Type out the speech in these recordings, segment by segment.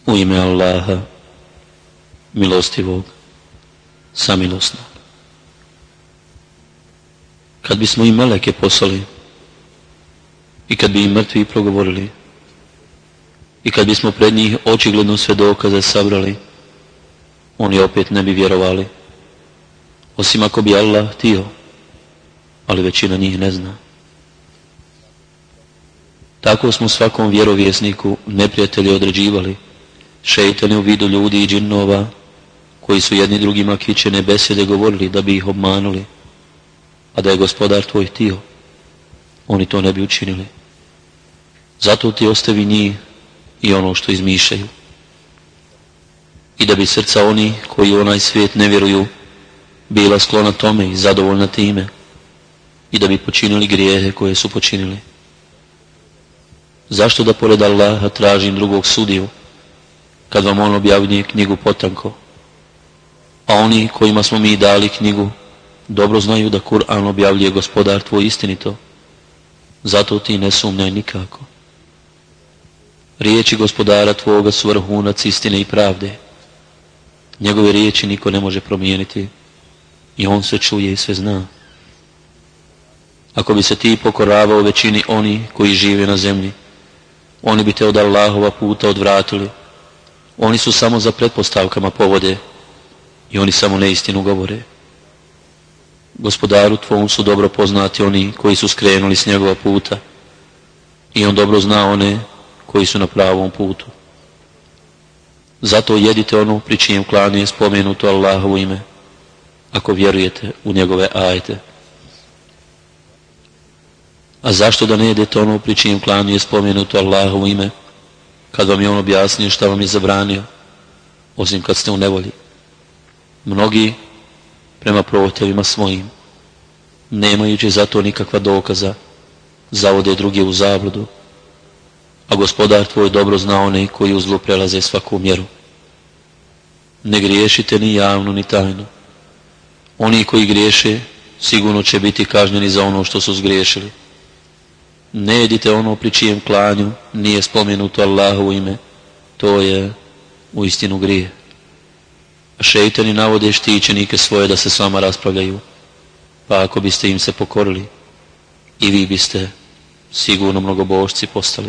U ime Allaha, milostivog, samilosnog. Kad bismo im meleke poslali i kad bi im mrtvi progovorili i kad bismo pred njih očigledno sve dokaze sabrali, oni opet ne bi vjerovali, osim ako bi Allah htio, ali većina njih ne zna. Tako smo svakom vjerovjesniku neprijatelji određivali, šejtani u vidu ljudi i džinnova, koji su jedni drugima kićene besede govorili da bi ih obmanuli, a da je Gospodar tvoj htio, oni to ne bi učinili. Zato ti ostavi njih i ono što izmišljaju. I da bi srca oni koji u onaj svijet ne vjeruju bila sklona tome i zadovoljna time, i da bi počinili grijehe koje su počinili. Zašto da pored Allaha tražim drugog sudiju, kad vam on objavljuje knjigu potanko, a oni kojima smo mi dali knjigu dobro znaju da Kur'an objavljuje Gospodar tvoj istinito, zato ti ne sumnjaj nikako. Riječi Gospodara tvoga su vrhunac istine i pravde. Njegove riječi niko ne može promijeniti i on sve čuje i sve zna. Ako bi se ti pokoravao većini oni koji žive na zemlji, oni bi te od Allahova puta odvratili. Oni su samo za pretpostavkama povode i oni samo neistinu govore. Gospodaru tvom su dobro poznati oni koji su skrenuli s njegova puta i on dobro zna one koji su na pravom putu. Zato jedite ono pri čijem klanu je spomenuto Allahovo ime, ako vjerujete u njegove ajete. A zašto da ne jedete ono pri čijem klanu je spomenuto Allahovo ime, kad vam je on objasnio šta vam je zabranio, osim kad ste u nevolji? Mnogi prema protjevima svojim, nemajući za to nikakva dokaza, zavode druge u zabludu, a Gospodar tvoj dobro zna one koji u zlu prelaze svaku mjeru. Ne griješite ni javno ni tajno. Oni koji griješe sigurno će biti kažnjeni za ono što su zgriješili. Ne jedite ono pri čijem klanju nije spomenuto Allahovo ime, to je uistinu grije. A šejtani navode štićenike svoje da se s vama raspravljaju, pa ako biste im se pokorili, i vi biste sigurno mnogobožci postali.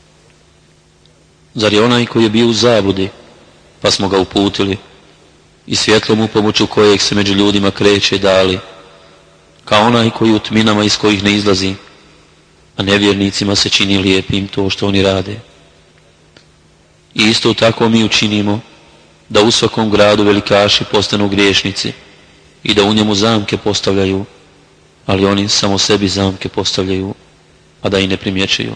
Zar je onaj koji je bio u zabludi, pa smo ga uputili, i svjetlom u pomoću kojeg se među ljudima kreće dali, kao onaj koji u tminama iz kojih ne izlazi, a nevjernicima se čini lijepim to što oni rade. I isto tako mi učinimo da u svakom gradu velikaši postanu griješnici i da u njemu zamke postavljaju, ali oni samo sebi zamke postavljaju, a da i ne primjećuju.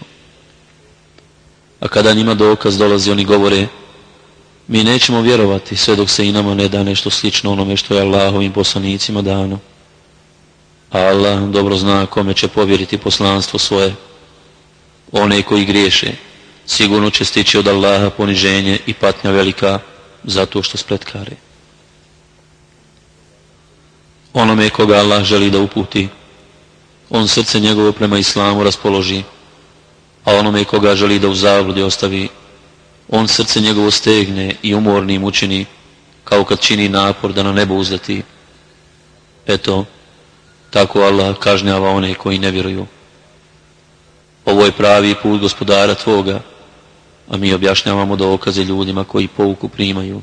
A kada njima dokaz dolazi, oni govore: mi nećemo vjerovati sve dok se i nama ne da nešto slično onome što je Allahovim poslanicima dano. A Allah dobro zna kome će povjeriti poslanstvo svoje. One koji griješe sigurno će stići od Allaha poniženje i patnja velika zato što spletkare. Onome koga Allah želi da uputi, on srce njegovo prema islamu raspoloži, a onome koga želi da u zabludi ostavi, on srce njegovo stegne i umornim učini, kao kad čini napor da na nebo uzleti. Eto, tako Allah kažnjava one koji ne vjeruju. Ovo je pravi put Gospodara tvoga, a mi objašnjavamo dokaze ljudima koji pouku primaju.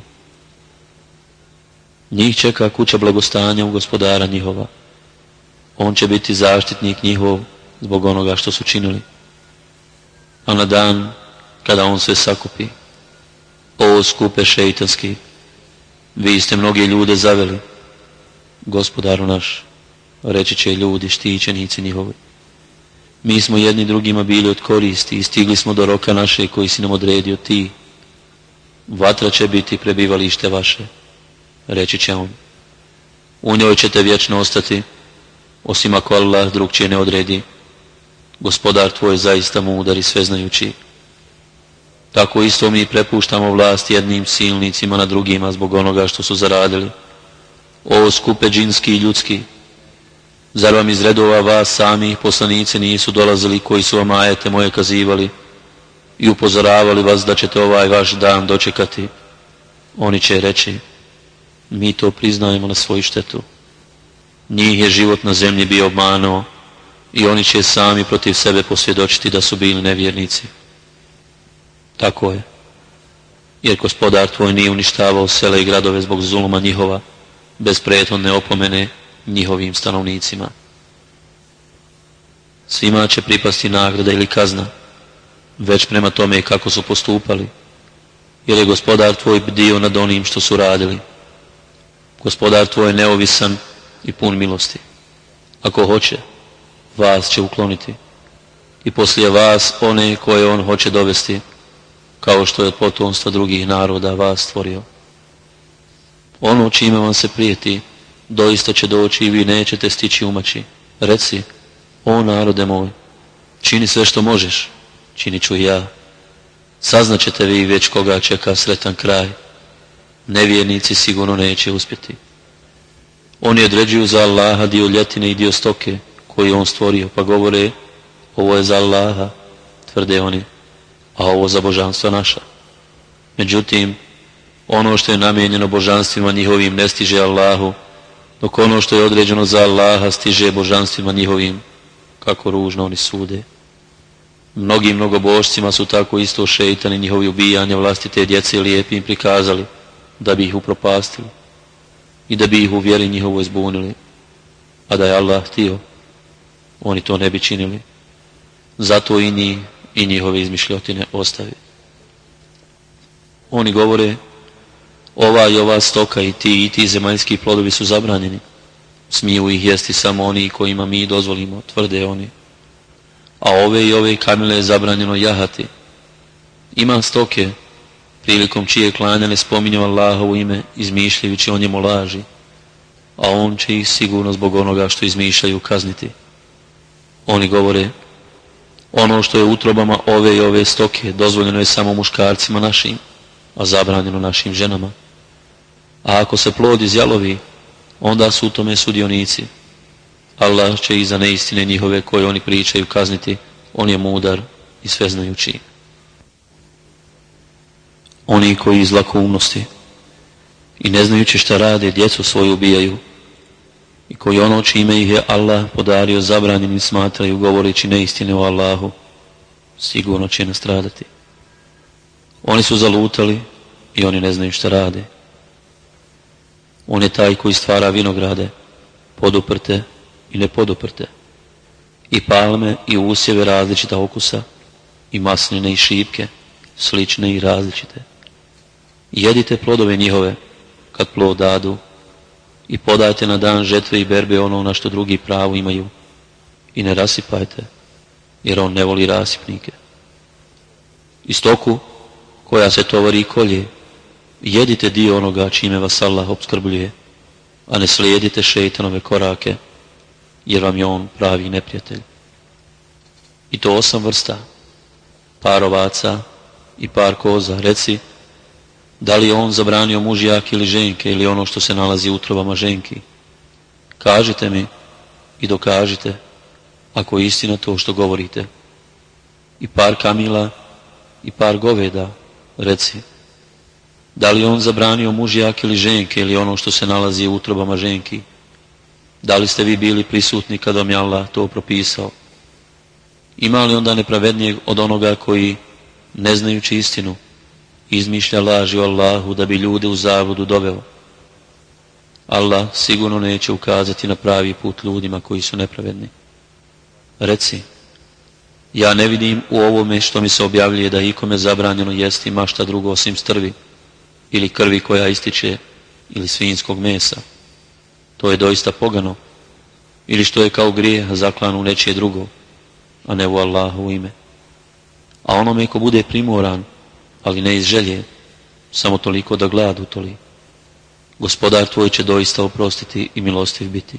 Njih čeka kuća blagostanja u Gospodara njihova. On će biti zaštitnik njihov zbog onoga što su činili. A na dan kada on sve sakupi: o skupe šejtanski, vi ste mnoge ljude zaveli. Gospodaru naš, reći će ljudi štićenici njihovi, mi smo jedni drugima bili od koristi i stigli smo do roka naše koji si nam odredio ti. Vatra će biti prebivalište vaše, reći će on. U njoj ćete vječno ostati, osim ako Allah drugčije ne odredi. Gospodar tvoj je zaista mudar i sveznajući. Tako isto mi prepuštamo vlast jednim silnicima na drugima zbog onoga što su zaradili. O skupe džinski i ljudski, zar vam iz redova vas samih poslanici nisu dolazili koji su vam ajete moje kazivali, i upozoravali vas da ćete ovaj vaš dan dočekati, oni će reći: mi to priznajemo na svoju štetu. Njih je život na zemlji bio obmanuo i oni će sami protiv sebe posvjedočiti da su bili nevjernici. Tako je, jer Gospodar tvoj nije uništavao sela i gradove zbog zuluma njihova, bez prethodne opomene njihovim stanovnicima. Svima će pripasti nagrada ili kazna, već prema tome kako su postupali, jer je Gospodar tvoj bdio nad onim što su radili. Gospodar tvoj je neovisan i pun milosti. Ako hoće, vas će ukloniti i poslije vas one koje on hoće dovesti, kao što je od potomstva drugih naroda vas stvorio. Ono čime vam se prijeti, doista će doći i vi nećete stići umaći. Reci: o narode moj, čini sve što možeš, činit ću i ja. Saznaćete vi već koga čeka sretan kraj. Nevjernici sigurno neće uspjeti. Oni određuju za Allaha dio ljetine i dio stoke koji on stvorio, pa govore: ovo je za Allaha, tvrde oni, a ovo za božanstva naša. Međutim, ono što je namijenjeno božanstvima njihovim ne stiže Allahu, dok ono što je određeno za Allaha stiže božanstvima njihovim. Kako ružno oni sude. Mnogim mnogobožcima su tako isto šeitani njihovi ubijanja vlastite djece lijepim prikazali, da bi ih upropastili i da bi ih u vjeri njihovoj zbunili. A da je Allah htio, oni to ne bi činili. Zato i njih i njihove izmišljotine ostavi. Oni govore: ova i ova stoka i ti zemaljski plodovi su zabranjeni. Smiju ih jesti samo oni kojima mi dozvolimo, tvrde oni. A ove i ove kamile je zabranjeno jahati. Ima stoke, prilikom čije klanja ne spominju Allahovo ime, izmišljajući o njemu laži, a on će ih sigurno zbog onoga što izmišljaju kazniti. Oni govore: ono što je u utrobama ove i ove stoke dozvoljeno je samo muškarcima našim, a zabranjeno našim ženama. A ako se plod izjalovi, onda su u tome sudionici. Allah će ih za neistine njihove koje oni pričaju kazniti, on je mudar i sveznajući. Oni koji iz lakoumnosti i ne znajući šta rade, djecu svoju ubijaju, i koji ono čime ih je Allah podario zabranjenim smatraju, govoreći neistine o Allahu, sigurno će nastradati. Oni su zalutali i oni ne znaju šta rade. On je taj koji stvara vinograde, poduprte i nepoduprte, i palme i usjeve različita okusa, i masline i šipke, slične i različite. Jedite plodove njihove kad plod dadu i podajte na dan žetve i berbe ono na što drugi pravo imaju, i ne rasipajte, jer on ne voli rasipnike. I stoku koja se tovari i kolje, jedite dio onoga čime vas Allah opskrbljuje, a ne slijedite šejtanove korake, jer vam je on pravi neprijatelj. I to 8 vrsta, par ovaca i par koza. Reci, da li je on zabranio mužjak ili ženke, ili ono što se nalazi u utrobama ženki? Kažite mi i dokažite, ako je istina to što govorite. I par kamila i par goveda. Reci, da li je on zabranio mužjak ili ženke, ili ono što se nalazi u utrobama ženki? Da li ste vi bili prisutni kad vam je Allah to propisao? Ima li onda nepravednijeg od onoga koji, ne znajući istinu, izmišlja laži o Allahu da bi ljude u zabludu doveo? Allah sigurno neće ukazati na pravi put ljudima koji su nepravedni. Reci, ja ne vidim u ovome što mi se objavljuje da je ikome zabranjeno jesti mašta drugo osim strvi, ili krvi koja ističe, ili svinjskog mesa. To je doista pogano, ili što je kao grijeh zaklan u nečije drugo, a ne u Allahovo ime. A onome ko bude primoran, ali ne iz želje, samo toliko da glad utoli, Gospodar tvoj će doista oprostiti i milostiv biti.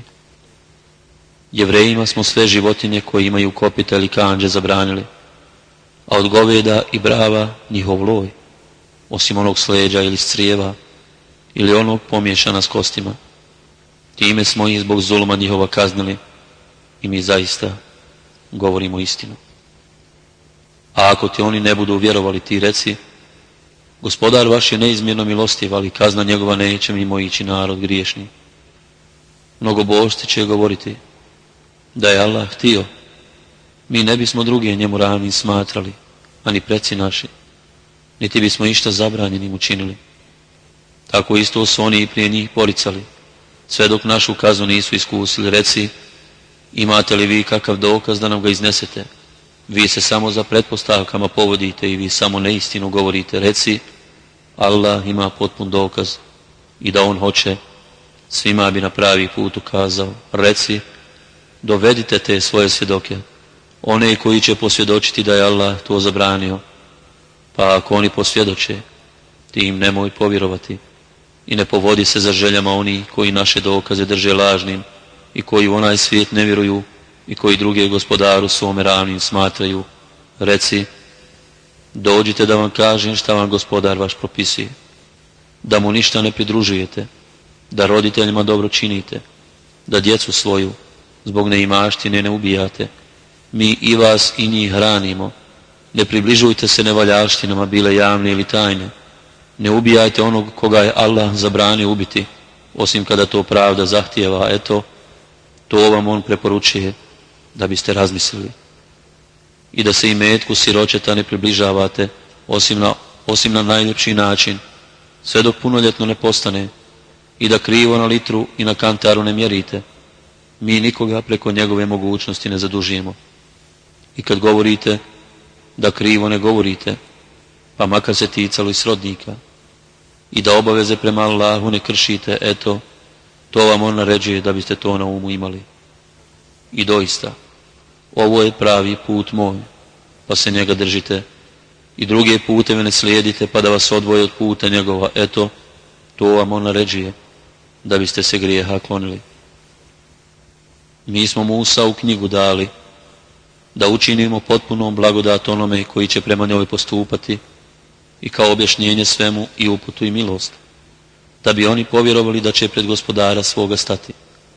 Jevrejima smo sve životinje koje imaju kopita ili kandže zabranili, a od goveda i brava njihov loj, osim onog sleđa ili crijeva, ili onog pomiješana s kostima. Time smo ih zbog zuluma njihova kaznili, i mi zaista govorimo istinu. A ako ti oni ne budu vjerovali, ti reci: Gospodar vaš je neizmjerno milostiv, ali kazna njegova neće mimo ići narod griješni. Mnogobožci će govoriti: da je Allah htio, mi ne bismo druge njemu ravnim smatrali, a ni preci naši, niti bismo išta zabranjenim učinili. Tako isto su oni i prije njih poricali, sve dok našu kaznu nisu iskusili. Reci: imate li vi kakav dokaz da nam ga iznesete? Vi se samo za pretpostavkama povodite i vi samo neistinu govorite. Reci: Allah ima potpun dokaz i da on hoće, svima bi na pravi put ukazao. Reci: dovedite te svoje svjedoke, one koji će posvjedočiti da je Allah to zabranio, pa ako oni posvjedoče, ti im nemoj povjerovati i ne povodi se za željama oni koji naše dokaze drže lažnim i koji u onaj svijet ne vjeruju i koji druge gospodaru svome ravnim smatraju. Reci: dođite da vam kažem šta vam gospodar vaš propisuje, da mu ništa ne pridružujete, da roditeljima dobro činite, da djecu svoju zbog neimaštine ne ubijate, mi i vas i njih hranimo, ne približujte se nevaljaštinama, bile javne ili tajne, ne ubijajte onog koga je Allah zabranio ubiti, osim kada to pravda zahtijeva. Eto, to vam on preporučuje da biste razmislili. I da se imetku siročeta ne približavate, osim na najljepši način, sve dok punoljetno ne postane, i da krivo na litru i na kantaru ne mjerite. Mi nikoga preko njegove mogućnosti ne zadužujemo. I kad govorite, da krivo ne govorite, pa makar se ticalo i srodnika, i da obaveze prema Allahu ne kršite. Eto, to vam on naređuje da biste to na umu imali. I doista, ovo je pravi put moj, pa se njega držite, i druge puteve ne slijedite, pa da vas odvoje od puta njegova. Eto, to vam on naređuje da biste se grijeha klonili. Mi smo Musa u knjigu dali da učinimo potpunom blagodat onome koji će prema njoj postupati, i kao objašnjenje svemu i uputu i milost, da bi oni povjerovali da će pred gospodara svoga stati.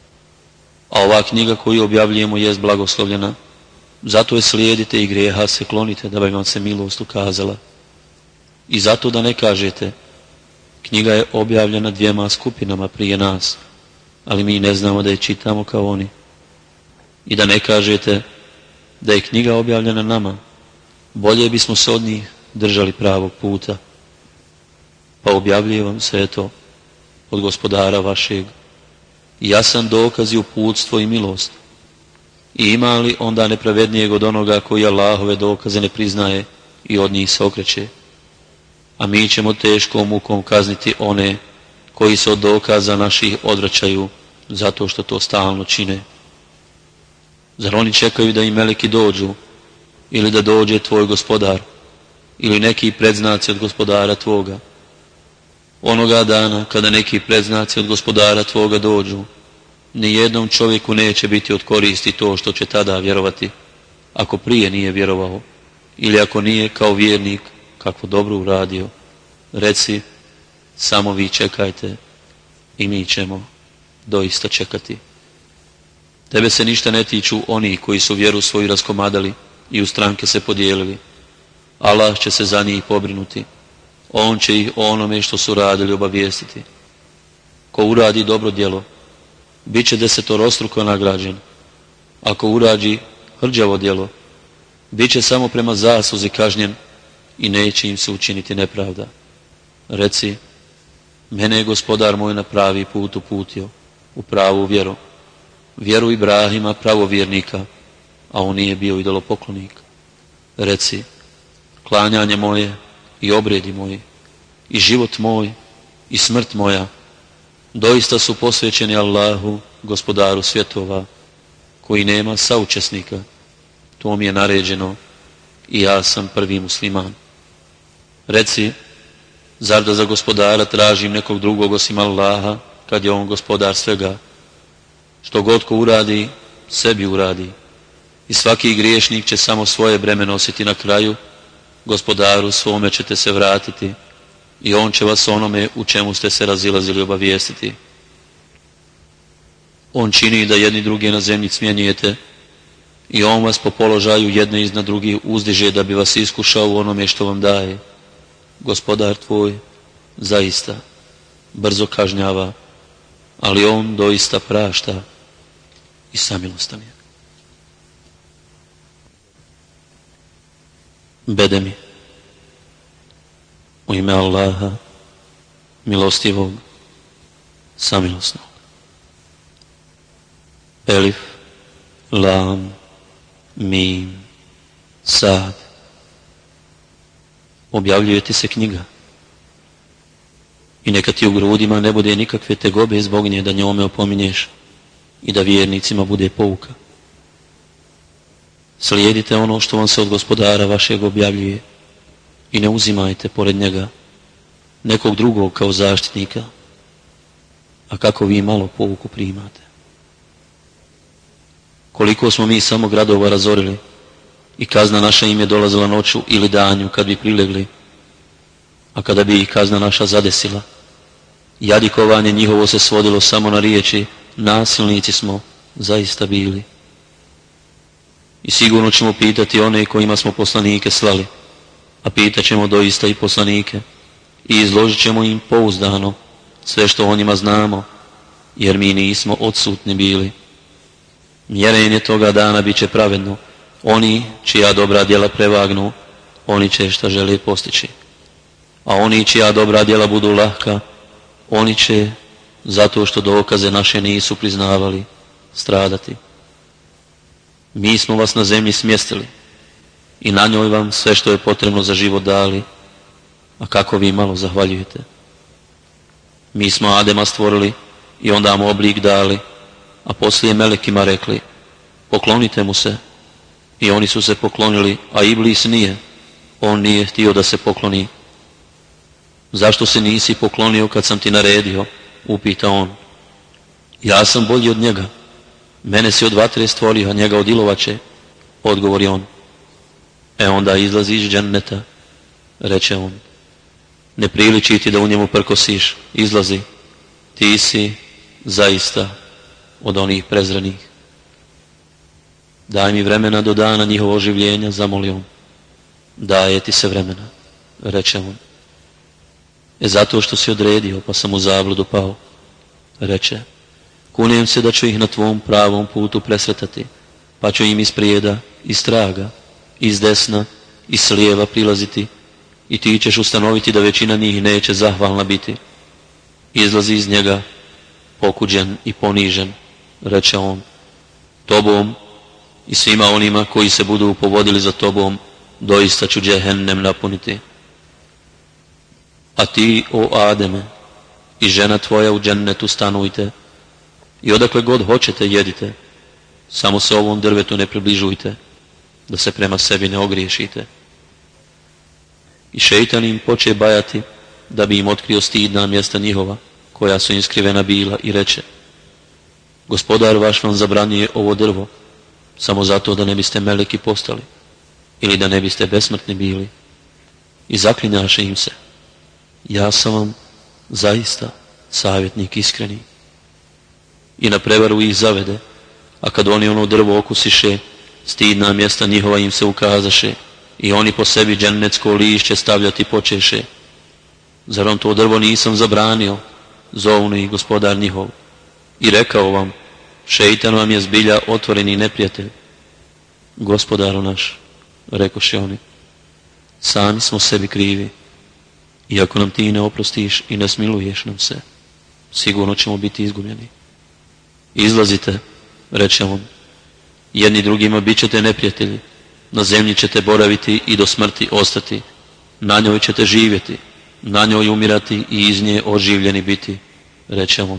A ova knjiga koju objavljujemo jest blagoslovljena, zato je slijedite i grijeha se klonite, da bi vam se milost ukazala. I zato da ne kažete: knjiga je objavljena 2 skupinama prije nas, ali mi ne znamo da je čitamo kao oni. I da ne kažete da je knjiga objavljena nama, bolje bismo se od njih držali pravog puta. Pa objavljuje vam se eto od gospodara vašeg jasan dokaz i uputstvo i milost. I ima li onda nepravednijeg od onoga koji Allahove dokaze ne priznaje i od njih se okreće? A mi ćemo teškom mukom kazniti one koji se od dokaza naših odvraćaju, zato što to stalno čine. Zar oni čekaju da im meleki dođu, ili da dođe tvoj gospodar, ili neki predznaci od gospodara tvoga? Onoga dana kada neki predznaci od gospodara tvoga dođu, nijednom čovjeku neće biti od koristi to što će tada vjerovati, ako prije nije vjerovao, ili ako nije kao vjernik kakvo dobro uradio. Reci: samo vi čekajte i mi ćemo doista čekati. Tebe se ništa ne tiču oni koji su vjeru svoju raskomadali i u stranke se podijelili. Allah će se za njih pobrinuti. On će ih o onome što su radili obavijestiti. Ko uradi dobro djelo, bit će 10-struko nagrađen. Ako uradi hrđavo djelo, bit će samo prema zasluzi kažnjen i neće im se učiniti nepravda. Reci: mene je gospodar moj na pravi put uputio, u pravu vjeru, vjeru Ibrahima pravovjernika, a on nije bio idolopoklonik. Reci: klanjanje moje i obredi moji, i život moj i smrt moja, doista su posvećeni Allahu, gospodaru svjetova, koji nema saučesnika. To mi je naređeno i ja sam prvi musliman. Reci: zar da za gospodara tražim nekog drugog osim Allaha, kad je on gospodar svega? Što god ko uradi, sebi uradi, i svaki griješnik će samo svoje breme nositi na kraju. Gospodaru svome ćete se vratiti i on će vas onome u čemu ste se razilazili obavijestiti. On čini da jedni druge na zemlji smjenjujete i on vas po položaju jedne iznad drugih uzdiže da bi vas iskušao u onome što vam daje. Gospodar tvoj zaista brzo kažnjava, ali on doista prašta i samilostan je. Bedemi. U ime Allaha, milostivog, samilosnog. Elif, lam, mim, sad. Objavljuje ti se knjiga. I neka ti u grudima ne bude nikakve tegobe zbog nje da njome opominješ i da vjernicima bude pouka. Slijedite ono što vam se od Gospodara vašeg objavljuje i ne uzimajte pored njega nekog drugog kao zaštitnika, a kako vi malo pouku primate. Koliko smo mi samo gradova razorili i kazna naša im je dolazila noću ili danju kad bi prilegli, a kada bi ih kazna naša zadesila, jadikovanje njihovo se svodilo samo na riječi: nasilnici smo zaista bili. I sigurno ćemo pitati one kojima smo poslanike slali, a pitat ćemo doista i poslanike i izložit ćemo im pouzdano sve što o njima znamo, jer mi nismo odsutni bili. Mjerenje toga dana bit će pravedno. Oni čija dobra djela prevagnu, oni će šta žele postići. A oni čija dobra djela budu lahka, oni će, zato što dokaze naše nisu priznavali, stradati. Mi smo vas na zemlji smjestili i na njoj vam sve što je potrebno za život dali, a kako vi malo zahvaljujete. Mi smo Adema stvorili i onda mu oblik dali, a poslije melekima rekli: poklonite mu se. I oni su se poklonili, a Iblis nije. On nije htio da se pokloni. Zašto se nisi poklonio kad sam ti naredio? Upita on. Ja sam bolji od njega. Mene si od vatre stvorio, a njega od ilovače. Odgovori on. Onda izlazi iz dženneta. Reče on. Ne priliči ti da u njemu prkosiš. Izlazi. Ti si zaista od onih prezrenih. Daj mi vremena do dana njihovog oživljenja, zamolio on. Daje ti se vremena, reče on. Zato što si odredio, pa sam u zabludu pao. Reče, kunem se da ću ih na tvom pravom putu presretati, pa ću im iz prijeda, iz traga, iz desna, iz slijeva prilaziti, i ti ćeš ustanoviti da većina njih neće zahvalna biti. Izlazi iz njega, pokuđen i ponižen, reče on. Tobom i svima onima koji se budu povodili za tobom, doista ću džehennem napuniti. A ti, o Ademe, i žena tvoja u džennetu stanujte, i odakle god hoćete jedite, samo se ovom drvetu ne približujte, da se prema sebi ne ogriješite. I šejtan im poče bajati, da bi im otkrio stidna mjesta njihova, koja su im skrivena bila, i reče: Gospodar vaš vam zabranjuje ovo drvo, samo zato da ne biste meleki postali, ili da ne biste besmrtni bili. I zaklinjaše im se: ja sam vam zaista savjetnik iskreni. I na prevaru ih zavede, a kad oni ono drvo okusiše, stidna mjesta njihova im se ukazaše, i oni po sebi džennetsko lišće stavljati počeše. Zar vam to drvo nisam zabranio? Zovnu ih Gospodar njihov. I rekao vam, šejtan vam je zbilja otvoreni neprijatelj. Gospodaru naš, rekoše oni, sami smo sebi krivi, i ako nam ti ne oprostiš i ne smiluješ nam se, sigurno ćemo biti izgubljeni. Izlazite, reče on, jedni drugima bit ćete neprijatelji, na zemlji ćete boraviti i do smrti ostati, na njoj ćete živjeti, na njoj umirati i iz nje oživljeni biti, reče on.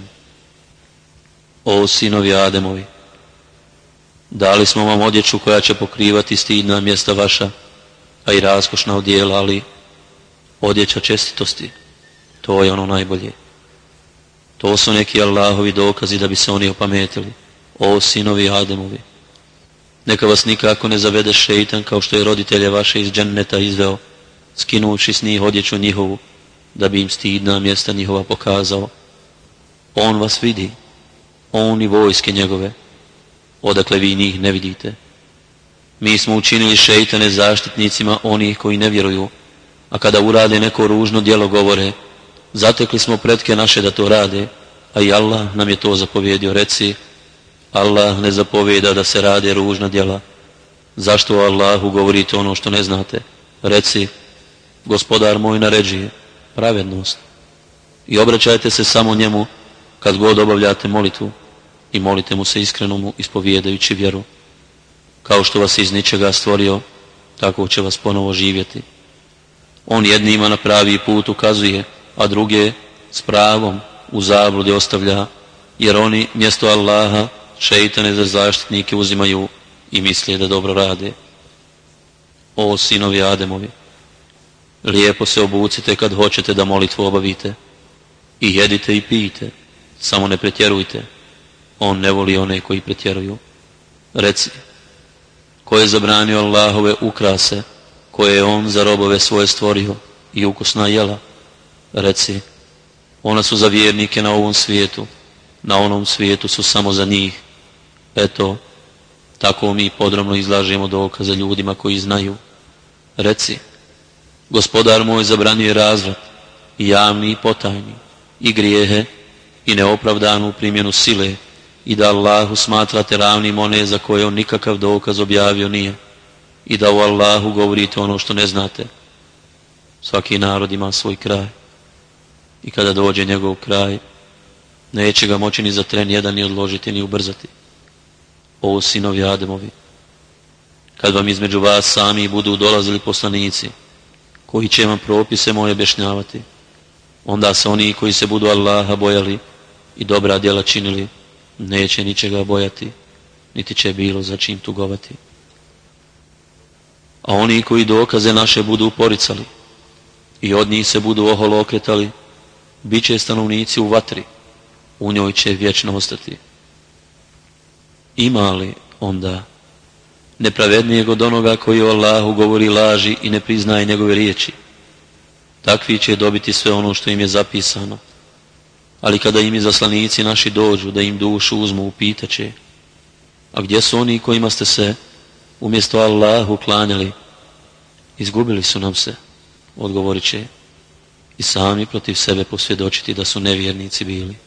O sinovi Ademovi, dali smo vam odjeću koja će pokrivati stidna mjesta vaša, a i raskošna odjela, ali odjeća čestitosti, to je ono najbolje. To su neki Allahovi dokazi da bi se oni opametili. O sinovi Ademovi, neka vas nikako ne zavede šejtan kao što je roditelje vaše iz dženneta izveo, skinuši s njih odjeću njihovu, da bi im stidna mjesta njihova pokazao. On vas vidi, on i vojske njegove, odakle vi njih ne vidite, Mi smo učinili šeitane zaštitnicima onih koji ne vjeruju, a kada urade neko ružno djelo govore, zatekli smo pretke naše da to rade, a i Allah nam je to zapovjedio. Reci, Allah ne zapovjeda da se rade ružna djela. Zašto o Allahu govorite ono što ne znate? Reci, Gospodar moj naređuje pravednost i obraćajte se samo njemu kad god obavljate molitvu i molite mu se iskreno mu ispovijedajući vjeru. Kao što vas iz ničega stvorio, tako će vas ponovo živjeti. On jednima na pravi put ukazuje, a druge s pravom u zabludi ostavlja, jer oni mjesto Allaha šeitane za zaštitnike uzimaju i misle da dobro rade. O sinovi Ademovi, lijepo se obucite kad hoćete da molitvu obavite i jedite i pijte, samo ne pretjerujte. On ne voli one koji pretjeruju. Reci, ko je zabranio Allahove ukrase, koje je on za robove svoje stvorio i ukusna jela? Reci, ona su za vjernike na ovom svijetu, na onom svijetu su samo za njih. Eto, tako mi podrobno izlažemo dokaze ljudima koji znaju. Reci, Gospodar moj zabranio je razvrat, i javni i potajni, i grijehe, i neopravdanu primjenu sile, i da Allahu smatrate ravnim one za koje on nikakav dokaz objavio nije, i da u Allahu govorite ono što ne znate. Svaki narod ima svoj kraj, i kada dođe njegov kraj, neće ga moći ni za tren jedan ni odložiti ni ubrzati. O sinovi Ademovi, kad vam između vas sami budu dolazili poslanici, koji će vam propise moje objašnjavati, onda se oni koji se budu Allaha bojali i dobra djela činili, neće ničega bojati, niti će bilo za čim tugovati. A oni koji dokaze naše budu poricali i od njih se budu oholo okretali, bit će stanovnici u vatri, u njoj će vječno ostati. Ima li onda nepravednijeg od onoga koji o Allahu govori laži i ne priznaje njegove riječi? Takvi će dobiti sve ono što im je zapisano. Ali kada im izaslanici naši dođu da im dušu uzmu, upitaće, a gdje su oni kojima ste se umjesto Allahu klanjali? Izgubili su nam se, odgovorit će, i sami protiv sebe posvjedočiti da su nevjernici bili.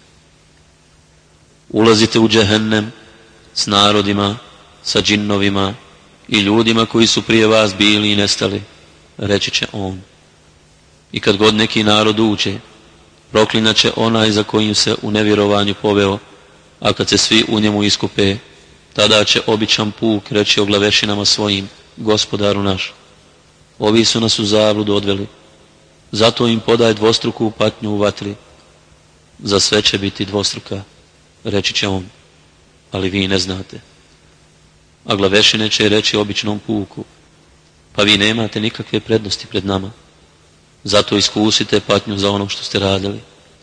Ulazite u džehennem s narodima, sa džinnovima i ljudima koji su prije vas bili i nestali, reći će on. I kad god neki narod uđe, proklinat će onaj za kojim se u nevjerovanju poveo, a kad se svi u njemu iskupe, tada će običan puk reći o glavešinama svojim, Gospodaru naš, ovi su nas u zabludu odveli, zato im podaj dvostruku patnju u vatri. Za sve će biti dvostruka, reći će on, ali vi ne znate. A glavešine će reći običnom puku, pa vi nemate nikakve prednosti pred nama, zato iskusite patnju za ono što ste radili.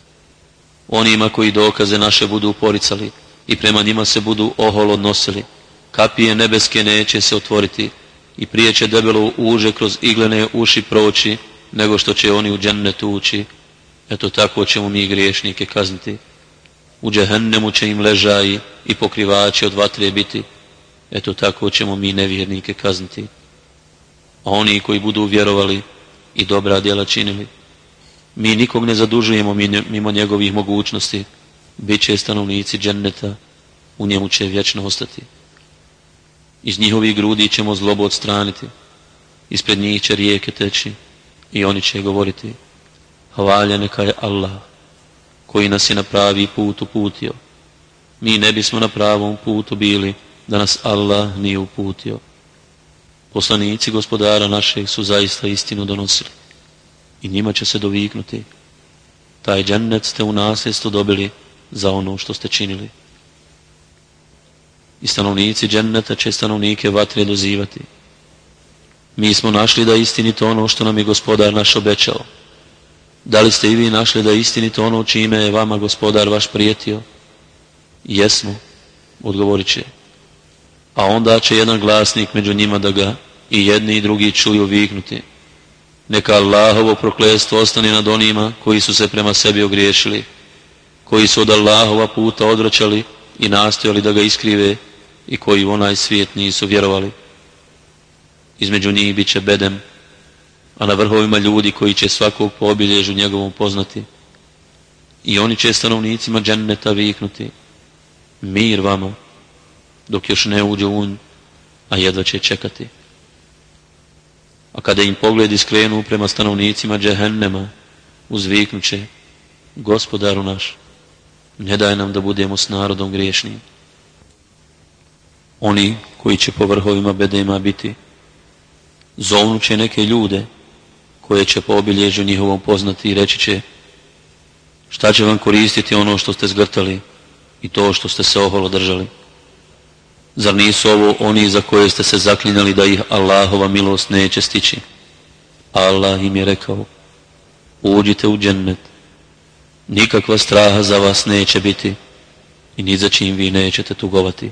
Onima koji dokaze naše budu poricali i prema njima se budu oholo odnosili, kapije nebeske neće se otvoriti i prije će debelo uže kroz iglene uši proći, nego što će oni u džennetu ući. Eto tako ćemo mi griješnike kazniti. U džehennemu će im ležaji i pokrivači od vatre biti. Eto tako ćemo mi nevjernike kazniti. A oni koji budu vjerovali i dobra djela činili, mi nikog ne zadužujemo mimo njegovih mogućnosti, bit će stanovnici dženneta, u njemu će vječno ostati. Iz njihovih grudi ćemo zlobu odstraniti, ispred njih će rijeke teći i oni će govoriti, hvaljen neka je Allah, koji nas je na pravi put uputio. Mi ne bismo na pravom putu bili da nas Allah nije uputio. Poslanici Gospodara našeg su zaista istinu donosili i njima će se doviknuti, taj džennet ste u nasljedstvo dobili za ono što ste činili. I stanovnici dženneta će stanovnike vatre dozivati, mi smo našli da je istinito ono što nam je Gospodar naš obećao. Da li ste i vi našli da je istinito ono čime je vama Gospodar vaš prijetio? Jesmo, odgovorit će. A onda će jedan glasnik među njima da ga i jedni i drugi čuju viknuti, neka Allahovo prokletstvo ostane nad onima koji su se prema sebi ogriješili, koji su od Allahova puta odvraćali i nastojali da ga iskrive i koji u onaj svijet nisu vjerovali. između njih bit će bedem, a na vrhovima ljudi koji će svakog po obilježju njegovom poznati. I oni će stanovnicima dženneta viknuti: mir vama, dok još ne uđu u nj, a jedva će čekati. A kada im pogledi skrenu prema stanovnicima džehennema, uzviknuće: Gospodaru naš, ne daj nam da budemo s narodom griješnim. Oni koji će po vrhovima bedema biti, zovnuće neke ljude koje će po obilježju njihovom poznati i reći će: šta će vam koristiti ono što ste zgrtali i to što ste se oholo držali? Zar nisu ovo oni za koje ste se zaklinjali da ih Allahova milost neće stići? Allah im je rekao: uđite u džennet, nikakva straha za vas neće biti i ni za čim vi nećete tugovati.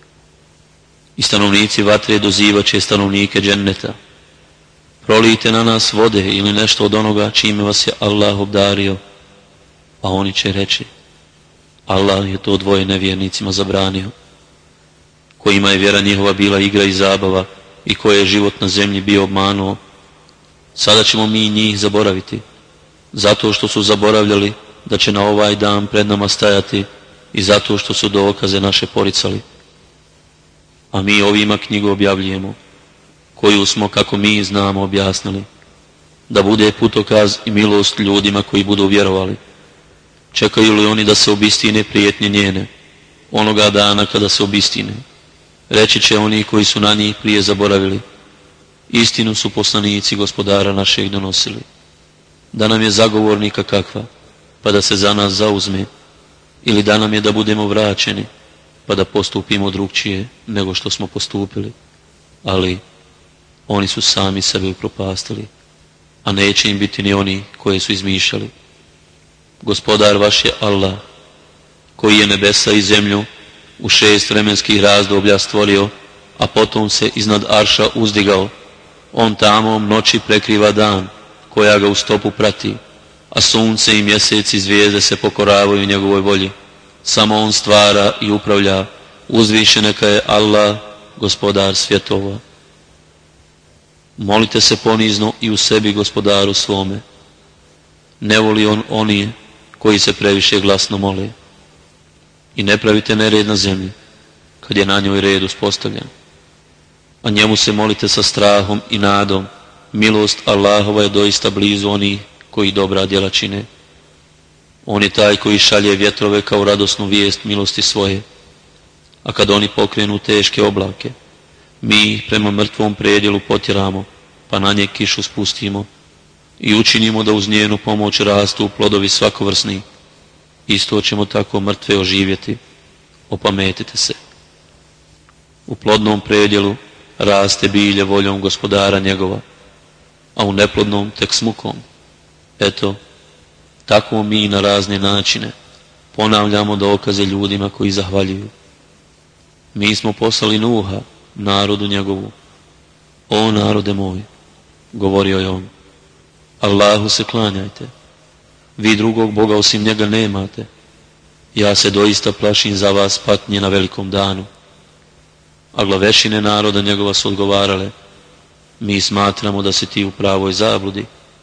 I stanovnici vatre dozivaće stanovnike dženneta: prolijte na nas vode ili nešto od onoga čime vas je Allah obdario. A oni će reći: Allah je to dvoje nevjernicima zabranio, kojima je vjera njihova bila igra i zabava i koje je život na zemlji bio obmanuo. Sada ćemo mi njih zaboraviti, zato što su zaboravljali da će na ovaj dan pred nama stajati i zato što su dokaze naše poricali. A mi ovima knjigu objavljujemo, koju smo, kako mi znamo, objasnili, da bude putokaz i milost ljudima koji budu vjerovali. Čekaju li oni da se obistine prijetnje njene, onoga dana kada se obistine? Reći će oni koji su na njih prije zaboravili: istinu su poslanici Gospodara našeg donosili. Da nam je zagovornika kakva, pa da se za nas zauzme, ili da nam je da budemo vraćeni, pa da postupimo drugčije nego što smo postupili. Ali oni su sami sebe upropastili, a neće im biti ni oni koje su izmišljali. Gospodar vaš je Allah, koji je nebesa i zemlju u 6 vremenskih razdoblja stvorio, a potom se iznad arša uzdigao. On tamom noći prekriva dan, koja ga u stopu prati, a sunce i mjesec i zvijezde se pokoravaju njegovoj volji. Samo on stvara i upravlja, uzvišen neka je Allah, gospodar svjetova. Molite se ponizno i u sebi Gospodaru svome. Ne voli on oni koji se previše glasno mole. I ne pravite nered na zemlji, kad je na njoj red uspostavljen. A njemu se molite sa strahom i nadom. Milost Allahova je doista blizu onih koji dobra djela čine. On je taj koji šalje vjetrove kao radosnu vijest milosti svoje. A kad oni pokrenu teške oblake, mi ih prema mrtvom predjelu potjeramo, pa na nje kišu spustimo i učinimo da uz njenu pomoć rastu plodovi svakovrsni. Isto ćemo tako mrtve oživjeti. Opametite se. U plodnom predjelu raste bilje voljom Gospodara njegova, a u neplodnom tek smukom. Eto, tako mi na razne načine ponavljamo dokaze ljudima koji zahvaljuju. Mi smo poslali Nuha, narodu njegovu: o narode moj, govorio je on, Allahu se klanjajte, vi drugog Boga osim njega nemate, ja se doista plašim za vas patnje na velikom danu. A glavešine naroda njegova su odgovarale: mi smatramo da si ti u pravoj zabludi.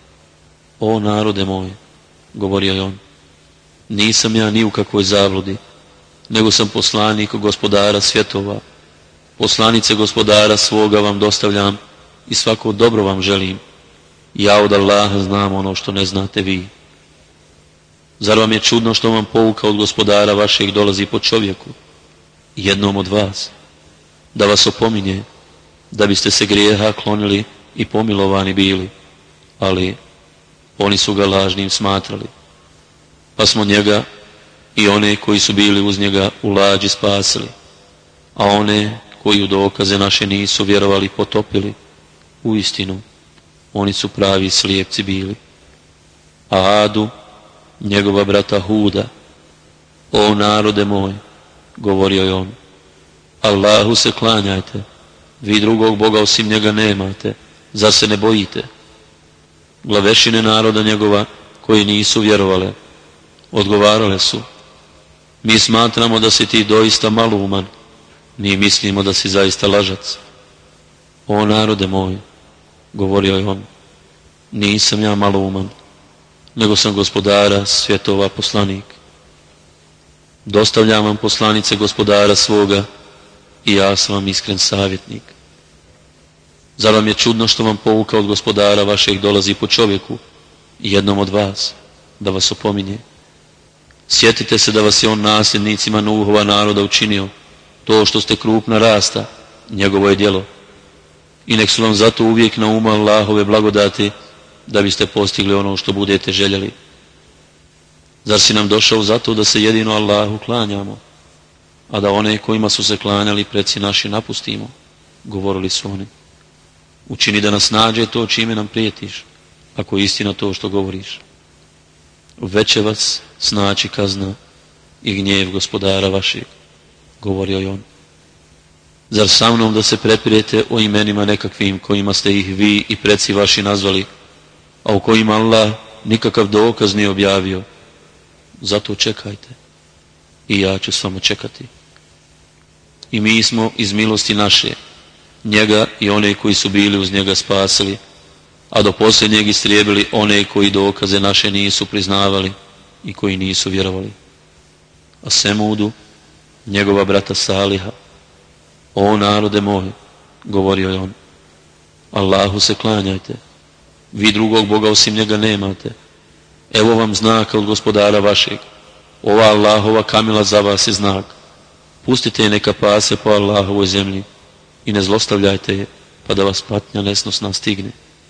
O narode moj, govorio je on, nisam ja ni u kakvoj zabludi, nego sam poslanik Gospodara svjetova. Poslanice Gospodara svoga vam dostavljam i svako dobro vam želim. Ja od Allaha znam ono što ne znate vi. Zar vam je čudno što vam pouka od Gospodara vašeg dolazi po čovjeku, jednom od vas, da vas opominje, da biste se grijeha klonili i pomilovani bili? Ali oni su ga lažnim smatrali. Pa smo njega i one koji su bili uz njega u lađi spasili, a one koji u dokaze naše nisu vjerovali potopili. Uistinu, oni su pravi slijepci bili. A Adu, njegova brata Huda: o narode moj, govorio je on, Allahu se klanjajte, vi drugog Boga osim njega nemate, zar se ne bojite? Glavešine naroda njegova koji nisu vjerovale odgovarale su: mi smatramo da si ti doista maluman, mi mislimo da si zaista lažac. O narode moj, govorio je on, nisam ja malouman, nego sam gospodara svjetova poslanik. Dostavljam vam poslanice gospodara svoga i ja sam vam iskren savjetnik. Zar vam je čudno što vam pouka od gospodara vašeg dolazi po čovjeku, jednom od vas, da vas opominje? Sjetite se da vas je on nasljednicima Nuhova naroda učinio, to što ste krupna rasta, njegovo je djelo. I nek su vam zato uvijek na umu Allahove blagodati, da biste postigli ono što budete željeli. Zar si nam došao zato da se jedino Allahu klanjamo, a da one kojima su se klanjali preci naši napustimo? Govorili su oni. Učini da nas nađe to čime nam prijetiš, ako je istina to što govoriš. Već će vas snaći kazna i gnjev gospodara vašeg, govorio je on. Zar sa mnom da se prepirete o imenima nekakvim kojima ste ih vi i preci vaši nazvali, a u kojima Allah nikakav dokaz nije objavio? Zato čekajte i ja ću s vama čekati. I mi smo iz milosti naše njega i one koji su bili uz njega spasili, a do posljednjeg istrijebili one koji dokaze naše nisu priznavali i koji nisu vjerovali. A Semudu, njegova brata Saliha, o narode moj, govorio je on, Allahu se klanjajte, vi drugog Boga osim njega nemate. Evo vam znaka od gospodara vašeg, ova Allahova kamila za vas je znak. Pustite je neka pase po Allahovoj zemlji i ne zlostavljajte je, pa da vas patnja nesnosna stigne.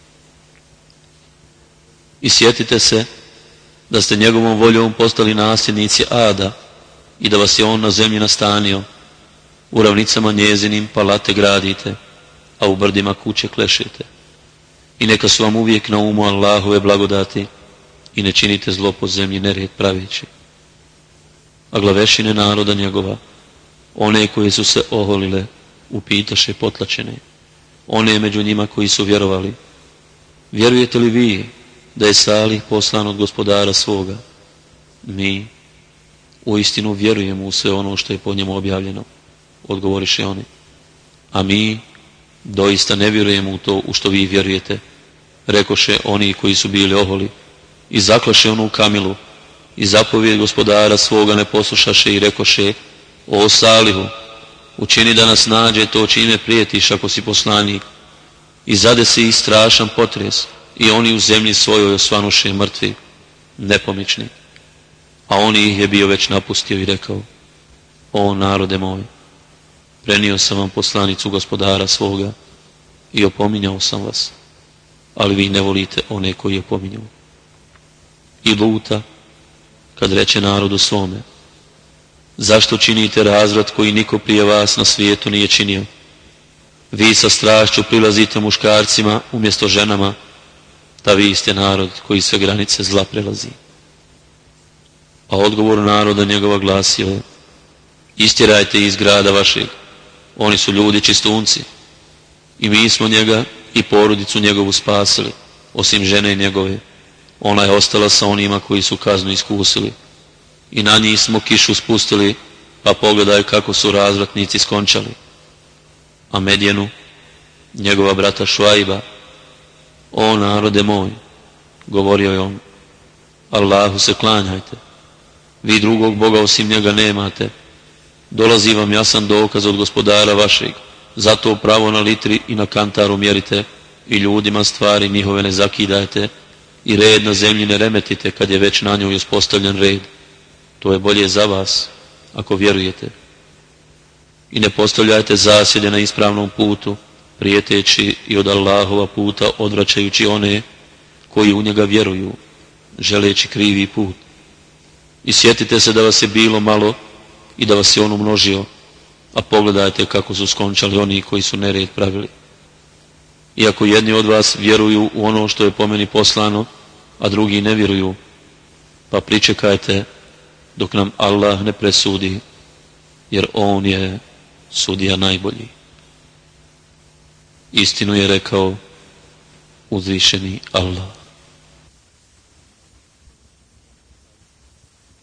I sjetite se da ste njegovom voljom postali nasljednici Ada i da vas je on na zemlji nastanio. U ravnicama njezinim palate gradite, a u brdima kuće klešete. I neka su vam uvijek na umu Allahove blagodati i ne činite zlo po zemlji nered praveći. A glavešine naroda njegova, one koje su se oholile, upitaše potlačene, one među njima koji su vjerovali, vjerujete li vi da je Salih poslan od gospodara svoga? Mi uistinu vjerujemo u sve ono što je po njemu objavljeno, odgovoriše oni. A mi doista ne vjerujemo u to u što vi vjerujete, rekoše oni koji su bili oholi, i zaklaše onu kamilu, i zapovijed gospodara svoga ne poslušaše i rekoše, o Salihu, učini da nas nađe to čime prijetiš ako si poslanik. I zadesi ih strašan potres, i oni u zemlji svojoj osvanuše mrtvi, nepomični. A on ih je bio već napustio i rekao, o narode moj, prenio sam vam poslanicu gospodara svoga i opominjao sam vas, ali vi ne volite one koji opominju. I Luta, kad reče narodu svome, zašto činite razvrat koji niko prije vas na svijetu nije činio? Vi sa strašću prilazite muškarcima umjesto ženama, da vi ste narod koji sve granice zla prelazi. A odgovor naroda njegova glasio je, istjerajte iz grada vašeg, oni su ljudi čistunci, i mi smo njega i porodicu njegovu spasili, osim žene njegove, ona je ostala sa onima koji su kaznu iskusili. I na njih smo kišu spustili, pa pogledaj kako su razvratnici skončali. A Medjenu, njegova brata Šuajba, o narode moj, govorio je on, Allahu se klanjajte, vi drugog Boga osim njega nemate, dolazi vam jasan dokaz od gospodara vašeg, zato pravo na litri i na kantaru mjerite i ljudima stvari njihove ne zakidajte i red na zemlji ne remetite kad je već na njoj uspostavljen red. To je bolje za vas, ako vjerujete. I ne postavljajte zasjede na ispravnom putu, prijeteći i od Allahova puta odvraćajući one koji u njega vjeruju, želeći krivi put. I sjetite se da vas je bilo malo i da vas je on umnožio, a pogledajte kako su skončali oni koji su nered pravili. Iako jedni od vas vjeruju u ono što je po meni poslano, a drugi ne vjeruju, pa pričekajte dok nam Allah ne presudi, jer on je sudija najbolji. Istinu je rekao uzvišeni Allah.